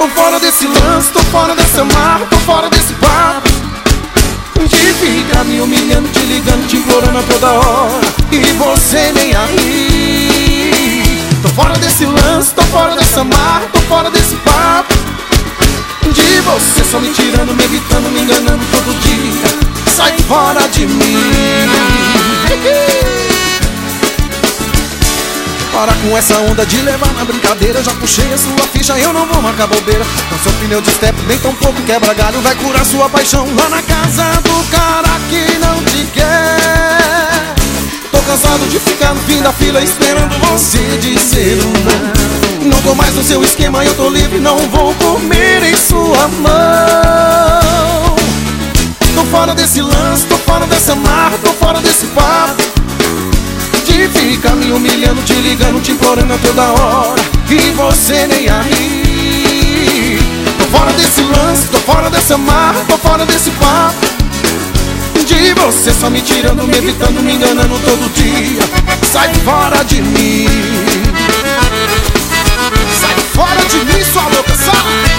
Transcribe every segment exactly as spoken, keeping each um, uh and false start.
Tô fora desse lance, tô fora dessa marra, tô fora desse papo de ficar me humilhando, te ligando, te implorando a toda hora e você nem aí. Tô fora desse lance, tô fora dessa marra, tô fora desse papo de você só me tirando, me evitando, me enganando todo dia. Sai fora de mim. Para com essa onda de levar na brincadeira. Já puxei a sua ficha, eu não vou marcar bobeira. Não sou pneu de step, nem tão pouco quebra galho. Vai curar sua paixão lá na casa do cara que não te quer. Tô cansado de ficar no fim da fila esperando você dizer um não. Não tô mais no seu esquema, eu tô livre, não vou comer em sua mão. Tô fora desse lance, tô fora dessa marra, tô fora desse papo de ficar me humilhando, te ligando, te implorando a toda hora e você nem aí. Tô fora desse lance, tô fora dessa marra, tô fora desse papo de você só me tirando, me evitando, me enganando todo dia. Sai fora de mim. Sai fora de mim, sua louca, sai.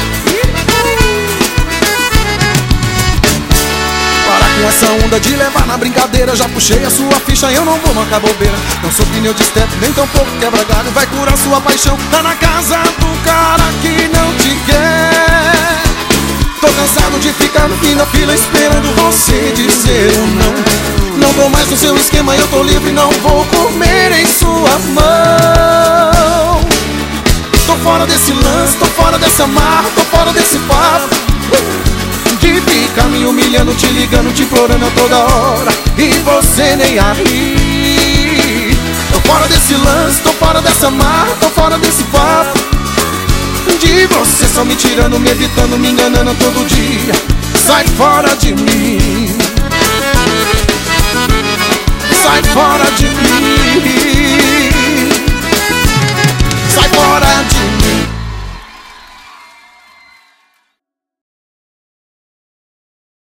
Com essa onda de levar na brincadeira. Já puxei a sua ficha, eu não vou marcar bobeira. Não sou pneu de step, nem tão pouco quebra galho. Vai curar sua paixão lá na casa do cara que não te quer. Tô cansado de ficar no fim da fila esperando você dizer um não. Não tô mais no seu esquema, eu tô livre, não vou comer em sua mão. Tô fora desse lance, tô fora dessa marra, tô fora desse papo de ficar me humilhando, te ligando, te implorando a toda hora e você nem aí. Tô fora desse lance, tô fora dessa marra, tô fora desse papo de você só me tirando, me evitando, me enganando todo dia. Sai fora de mim.